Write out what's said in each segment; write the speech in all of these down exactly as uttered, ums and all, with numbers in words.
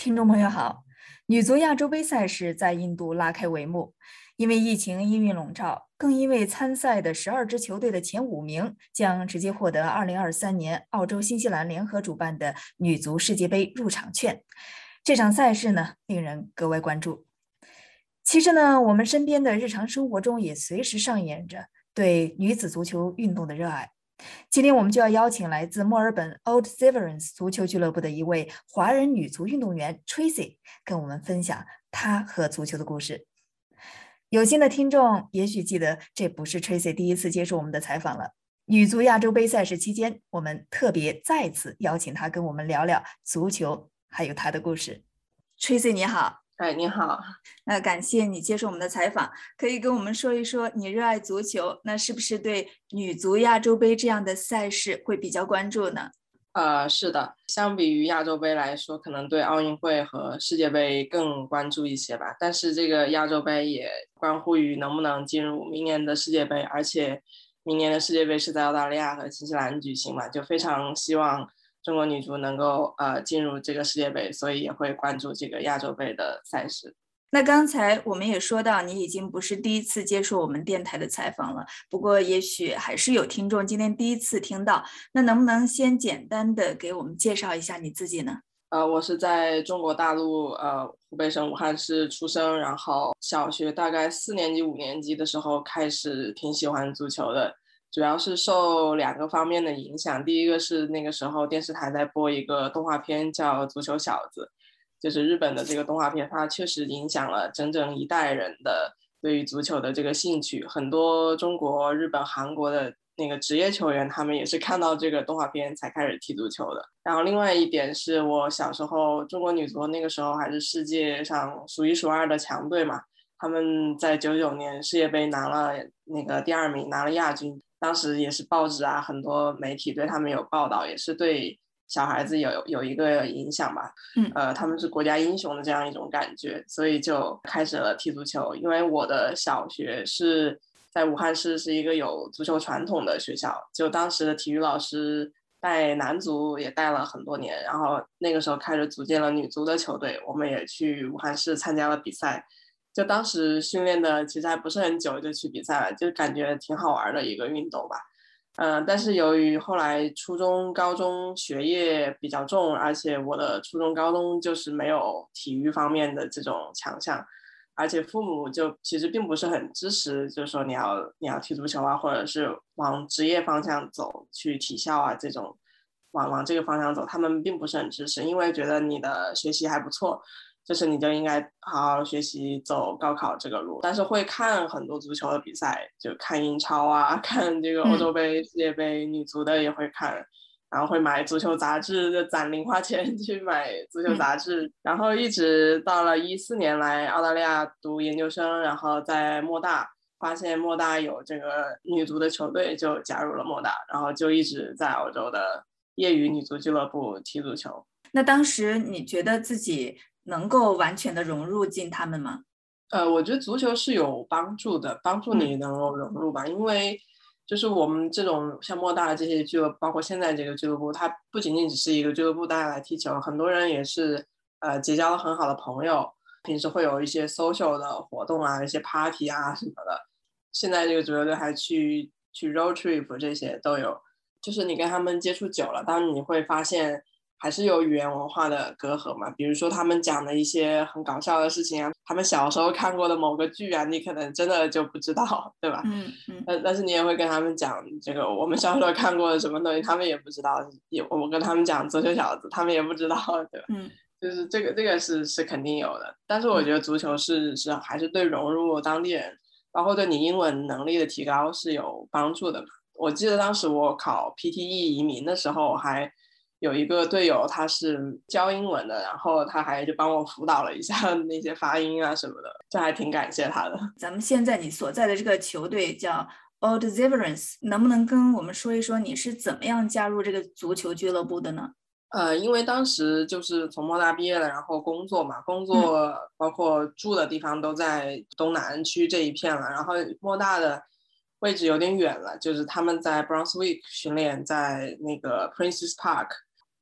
听众朋友好，女足亚洲杯赛事在印度拉开帷幕。因为疫情阴云笼罩，更因为参赛的十二支球队的前五名将直接获得二零二三年澳洲新西兰联合主办的女足世界杯入场券。这场赛事呢，令人格外关注。其实呢，我们身边的日常生活中也随时上演着对女子足球运动的热爱。今天我们就要邀请来自墨尔本 Old Severance 足球俱乐部的一位华人女足运动员 Tracy 跟我们分享她和足球的故事。有心的听众也许记得，这不是 Tracy 第一次接受我们的采访了。女足亚洲杯赛事期间，我们特别再次邀请她跟我们聊聊足球还有她的故事。Tracy 你好。 哎，你好， 那感谢你接受我们的采访，可以跟我们说一说你热爱足球，那是不是对女足亚洲杯这样的赛事会比较关注呢？ 呃，是的，相比于亚洲杯来说，可能对奥运会和世界杯更关注一些吧。但是这个亚洲杯也关乎于能不能进入明年的世界杯，而且明年的世界杯是在澳大利亚和新西兰举行嘛，就非常希望中国女足能够呃进入这个世界杯，所以也会关注这个亚洲杯的赛事。 那刚才我们也说到，你已经不是第一次接受我们电台的采访了，不过也许还是有听众今天第一次听到，那能不能先简单的给我们介绍一下你自己呢？ 呃，我是在中国大陆呃湖北省武汉市出生，然后小学大概四年级五年级的时候开始挺喜欢足球的。主要是受两个方面的影响，第一个是那个时候电视台在播一个动画片叫《足球小子》，就是日本的这个动画片，它确实影响了整整一代人的对于足球的这个兴趣。很多中国、日本、韩国的那个职业球员，他们也是看到这个动画片才开始踢足球的。然后另外一点是我小时候中国女足那个时候还是世界上数一数二的强队嘛，他们在九九年世界杯拿了那个第二名，拿了亚军。当时也是报纸啊，很多媒体对他们有报道，也是对小孩子有有一个影响吧。 嗯， 呃，他们是国家英雄的这样一种感觉，所以就开始了踢足球。因为我的小学是在武汉市，是一个有足球传统的学校，就当时的体育老师带男足也带了很多年，然后那个时候开始组建了女足的球队，我们也去武汉市参加了比赛。就当时训练的其实还不是很久就去比赛了，就感觉挺好玩的一个运动吧。嗯、呃，但是由于后来初中、高中学业比较重，而且我的初中、高中就是没有体育方面的这种强项，而且父母就其实并不是很支持，就是说你要你要踢足球啊，或者是往职业方向走，去体校啊这种，往往这个方向走，他们并不是很支持，因为觉得你的学习还不错。就是你就应该好好学习，走高考这个路。但是会看很多足球的比赛，就看英超啊，看这个欧洲杯、世界杯，女足的也会看，然后会买足球杂志，就攒零花钱去买足球杂志。然后一直到了一四年来澳大利亚读研究生，然后在莫大发现莫大有这个女足的球队，就加入了莫大，然后就一直在澳洲的业余女足俱乐部踢足球。 那当时你觉得自己能够完全的融入进他们吗？ 呃，我觉得足球是有帮助的，帮助你能够融入吧。嗯、因为就是我们这种像莫大这些俱乐部，包括现在这个俱乐部，它不仅仅只是一个俱乐部，大家来踢球，很多人也是呃结交了很好的朋友，平时会有一些 social 的活动啊，一些 party 啊什么的。现在这个足球队还去去 road trip 这些都有，就是你跟他们接触久了，当然你会发现。还是有语言文化的隔阂嘛，比如说他们讲的一些很搞笑的事情啊，他们小时候看过的某个剧啊，你可能真的就不知道，对吧？ 嗯嗯。 但但是你也会跟他们讲这个我们小时候看过的什么东西，他们也不知道，也我跟他们讲足球小子，他们也不知道，对吧？ 嗯， 就是这个这个是是肯定有的，但是我觉得足球是是还是对融入当地人，包括对你英文能力的提高是有帮助的。我记得当时我考 P T E 移民的时候还。有一个队友他是教英文的，然后他还就帮我辅导了一下那些发音啊什么的，就还挺感谢他的。 咱们现在你所在的这个球队叫 Old Severance， 能不能跟我们说一说你是怎么样加入这个足球俱乐部的呢？ 呃，因为当时就是从莫大毕业了，然后工作嘛，工作包括住的地方都在东南区这一片了，然后莫大的位置有点远了，就是他们在 Brunswick 训练，在那个 Princes Park。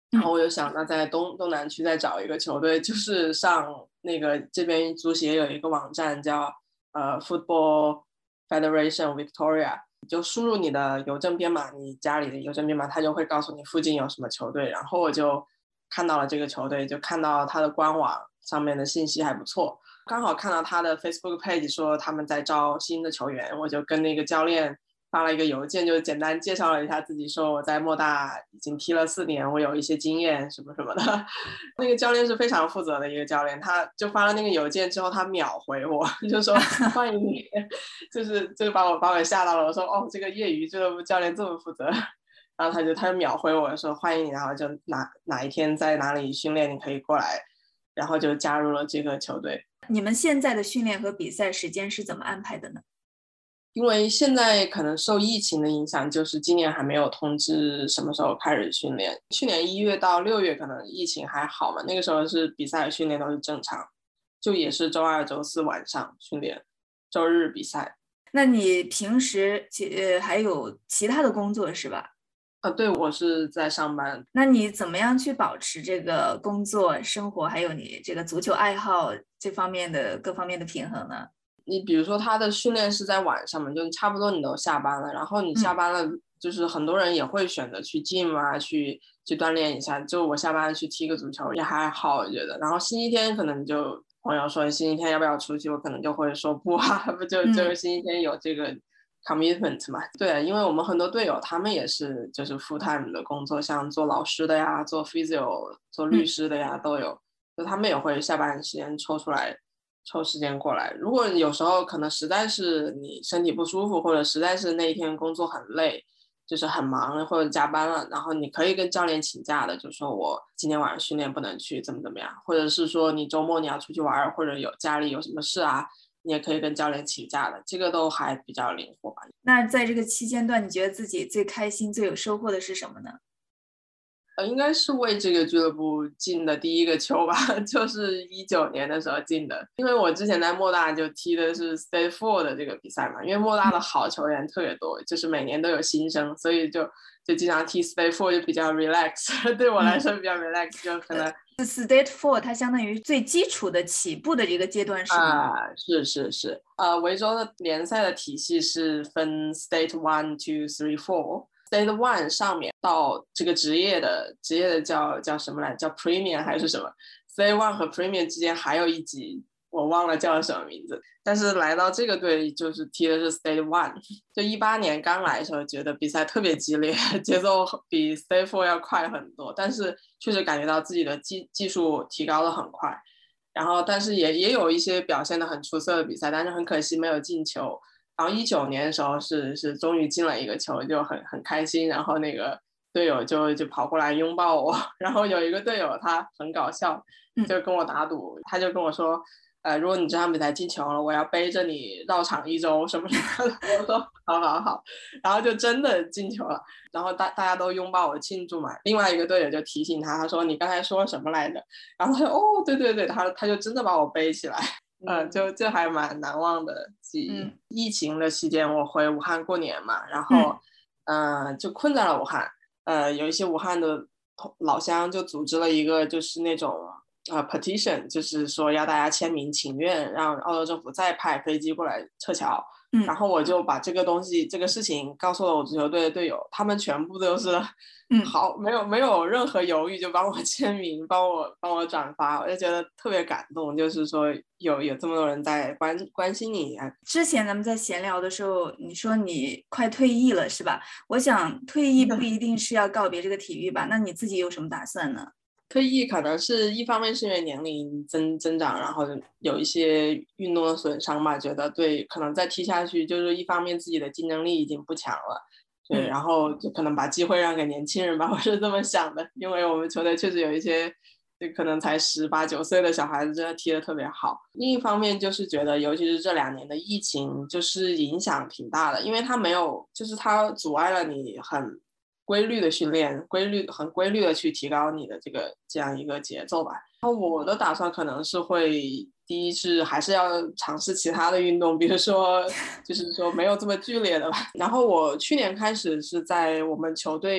然后我就想，那在东东南区再找一个球队，就是上那个这边足协有一个网站叫呃 Football Federation Victoria，你就输入你的邮政编码，你家里的邮政编码，它就会告诉你附近有什么球队。然后我就看到了这个球队，就看到它的官网上面的信息还不错，刚好看到他的 Facebook page 说他们在招新的球员，我就跟那个教练发了一个邮件，就简单介绍了一下自己，说我在莫大已经踢了四年，我有一些经验什么什么的。那个教练是非常负责的一个教练，他就发了那个邮件之后，他秒回我，就说欢迎你，就是就把我把我吓到了。我说哦，这个业余俱乐部教练这么负责。然后他就他就秒回我说欢迎你，然后就哪哪一天在哪里训练你可以过来，然后就加入了这个球队。 你们现在的训练和比赛时间是怎么安排的呢？ 因为现在可能受疫情的影响，就是今年还没有通知什么时候开始训练。去年一月到六月可能疫情还好嘛，那个时候是比赛训练都是正常，就也是周二周四晚上训练，周日比赛。 那你平时其呃还有其他的工作是吧？ 啊，对，我是在上班。 那你怎么样去保持这个工作生活还有你这个足球爱好这方面的各方面的平衡呢？ 你比如说他的训练是在晚上嘛，就差不多你都下班了，然后你下班了，嗯、就是很多人也会选择去 gym 啊，去去锻炼一下。就我下班去踢个足球也还好，我觉得。然后星期天可能就朋友说星期天要不要出去，我可能就会说不啊，不就就星期天有这个 commitment 嘛。对，因为我们很多队友他们也是就是 full time 的工作，像做老师的呀，做 physio 做律师的呀、嗯、都有，就他们也会下班时间抽出来。抽时间过来，如果有时候可能实在是你身体不舒服，或者实在是那一天工作很累，就是很忙或者加班了，然后你可以跟教练请假的，就说我今天晚上训练不能去，怎么怎么样，或者是说你周末你要出去玩，或者有家里有什么事啊，你也可以跟教练请假的，这个都还比较灵活吧。 那在这个期间段，你觉得自己最开心、最有收获的是什么呢？ 呃，应该是为这个俱乐部进的第一个球吧，就是一九年的时候进的。因为我之前在莫大就踢的是 State Four 的这个比赛嘛，因为莫大的好球员特别多，就是每年都有新生，所以就就经常踢 State Four 就比较 relax， 对我来说比较 relax，、嗯、就可能 State Four 它相当于最基础的起步的这个阶段是吗？ 啊、呃，是是是，呃，维州的联赛的体系是分 State One、Two、Three、Four。State One 上面到这个职业的职业的叫叫什么来？叫 Premium 还是什么 ？State One 和 Premium 之间还有一级，我忘了叫什么名字。但是来到这个队就是踢的是 State One。就一八年刚来的时候，觉得比赛特别激烈，节奏比 State Four 要快很多，但是确实感觉到自己的技技术提高的很快。然后，但是也也有一些表现的很出色的比赛，但是很可惜没有进球。然后一九年的时候是是终于进了一个球，就很很开心。然后那个队友就就跑过来拥抱我，然后有一个队友他很搞笑，就跟我打赌，他就跟我说，呃，如果你这场比赛进球了，我要背着你绕场一周什么什么的。我说好好好，然后就真的进球了，然后大大家都拥抱我庆祝嘛。另外一个队友就提醒他，他说你刚才说什么来着？然后他说哦对对对，他他就真的把我背起来。嗯，就就还蛮难忘的记忆。嗯、疫情的期间，我回武汉过年嘛，然后，嗯、呃，就困在了武汉。呃，有一些武汉的老乡就组织了一个，就是那种呃 petition， 就是说要大家签名请愿，让澳洲政府再派飞机过来撤侨。嗯、然后我就把这个东西、这个事情告诉了我足球队的队友，他们全部都是好，没有没有任何犹豫就帮我签名，帮我帮我转发，我就觉得特别感动，就是说有有这么多人在关关心你。 之前咱们在闲聊的时候，你说你快退役了是吧？我想退役不一定是要告别这个体育吧？那你自己有什么打算呢？ 退役可能是一方面是因为年龄增增长，然后有一些运动的损伤吧，觉得对，可能再踢下去，就是一方面自己的竞争力已经不强了。对，然后就可能把机会让给年轻人吧，我是这么想的。因为我们球队确实有一些就可能才十八九岁的小孩子真的踢得特别好。另一方面就是觉得尤其是这两年的疫情就是影响挺大的，因为它没有就是它阻碍了你很规律的训练，规律很规律的去提高你的这个这样一个节奏吧。然后我的打算可能是会第一是还是要尝试其他的运动，比如说就是说没有这么剧烈的吧。然后我去年开始是在我们球队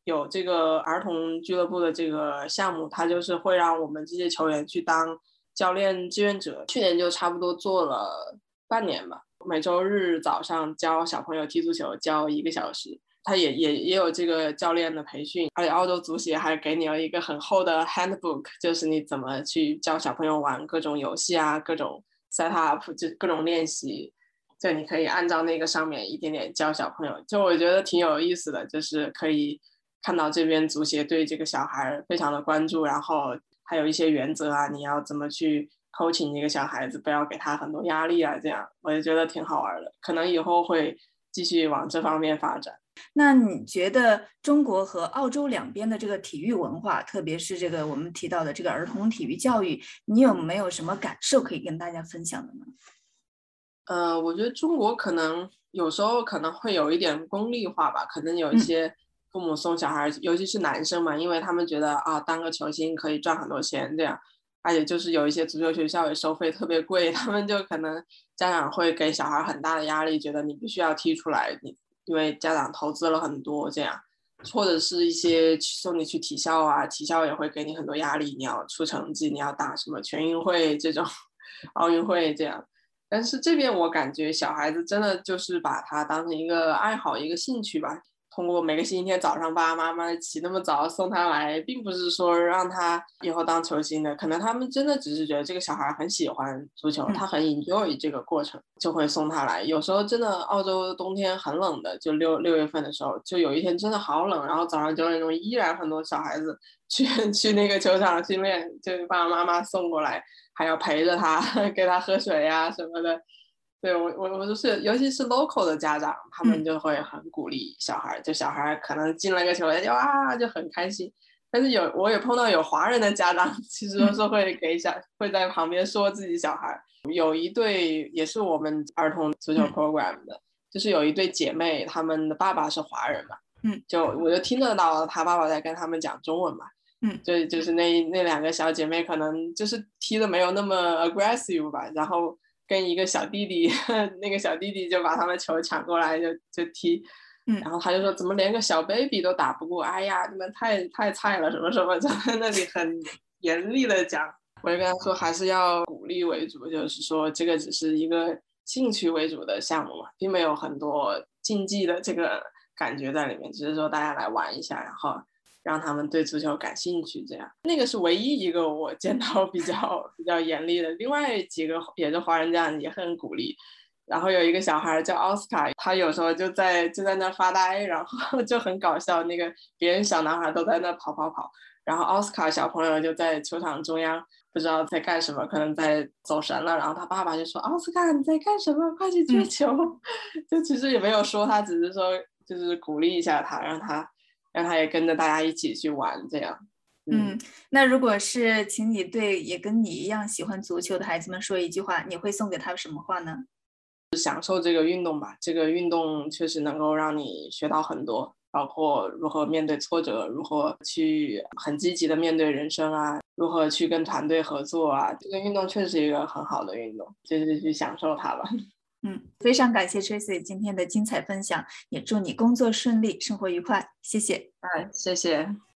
有这个儿童俱乐部的这个项目，它就是会让我们这些球员去当教练志愿者。去年就差不多做了半年吧，每周日早上教小朋友踢足球，教一个小时。他也也也有这个教练的培训，而且澳洲足协还给你了一个很厚的 handbook， 就是你怎么去教小朋友玩各种游戏啊，各种 set up， 就各种练习，就你可以按照那个上面一点点教小朋友，就我觉得挺有意思的，就是可以看到这边足协对这个小孩非常的关注，然后还有一些原则啊，你要怎么去 coaching 一个小孩子，不要给他很多压力啊，这样我就觉得挺好玩的，可能以后会继续往这方面发展。 那你觉得中国和澳洲两边的这个体育文化，特别是这个我们提到的这个儿童体育教育，你有没有什么感受可以跟大家分享的呢？ 呃，我觉得中国可能有时候可能会有一点功利化吧，可能有一些父母送小孩，嗯、尤其是男生嘛，因为他们觉得啊，当个球星可以赚很多钱这样，而且就是有一些足球学校也收费特别贵，他们就可能家长会给小孩很大的压力，觉得你必须要踢出来，你因为家长投资了很多这样，或者是一些送你去体校啊，体校也会给你很多压力，你要出成绩，你要打什么全运会这种奥运会这样。但是这边我感觉小孩子真的就是把它当成一个爱好一个兴趣吧，通过每个星期天早上爸爸妈妈起那么早送他来，并不是说让他以后当球星的，可能他们真的只是觉得这个小孩很喜欢足球，他很 enjoy 这个过程，就会送他来。有时候真的澳洲冬天很冷的，就六六月份的时候，就有一天真的好冷，然后早上九点钟依然很多小孩子去去那个球场训练，就爸爸妈妈送过来，还要陪着他给他喝水呀、啊、什么的。对，我我我就是，尤其是 local 的家长，他们就会很鼓励小孩，就小孩可能进了个球，就啊就很开心。但是有我也碰到有华人的家长，其实都是会给小会在旁边说自己小孩。有一对也是我们儿童足球 program 的，就是有一对姐妹，他们的爸爸是华人嘛， 嗯， 就我就听得到他爸爸在跟他们讲中文嘛， 嗯， 就就是那那两个小姐妹可能就是踢的没有那么 aggressive 吧，然后跟一个小弟弟，那个小弟弟就把他们球抢过来就就踢，然后他就说怎么连个小 baby 都打不过，哎呀你们太太菜了什么什么，就在那里很严厉的讲。我就跟他说还是要鼓励为主，就是说这个只是一个兴趣为主的项目嘛，并没有很多竞技的这个感觉在里面，只是说大家来玩一下，然后让他们对足球感兴趣，这样。那个是唯一一个我见到比较比较严厉的，另外几个也是华人家长也很鼓励。然后有一个小孩叫奥斯卡，他有时候就在就在那发呆，然后就很搞笑，那个别人小男孩都在那跑跑跑，然后奥斯卡小朋友就在球场中央不知道在干什么，可能在走神了，然后他爸爸就说奥斯卡你在干什么，快去接球、嗯、就其实也没有说他，只是说就是鼓励一下他，让他让他也跟着大家一起去玩这样。 嗯, 嗯，那如果是请你对也跟你一样喜欢足球的孩子们说一句话，你会送给他们什么话呢？ 享受这个运动吧，这个运动确实能够让你学到很多，包括如何面对挫折，如何去很积极的面对人生啊，如何去跟团队合作啊，这个运动确实是一个很好的运动，就是去享受它吧。 嗯，非常感谢 Tracy 今天的精彩分享，也祝你工作顺利，生活愉快，谢谢。 哎，谢谢。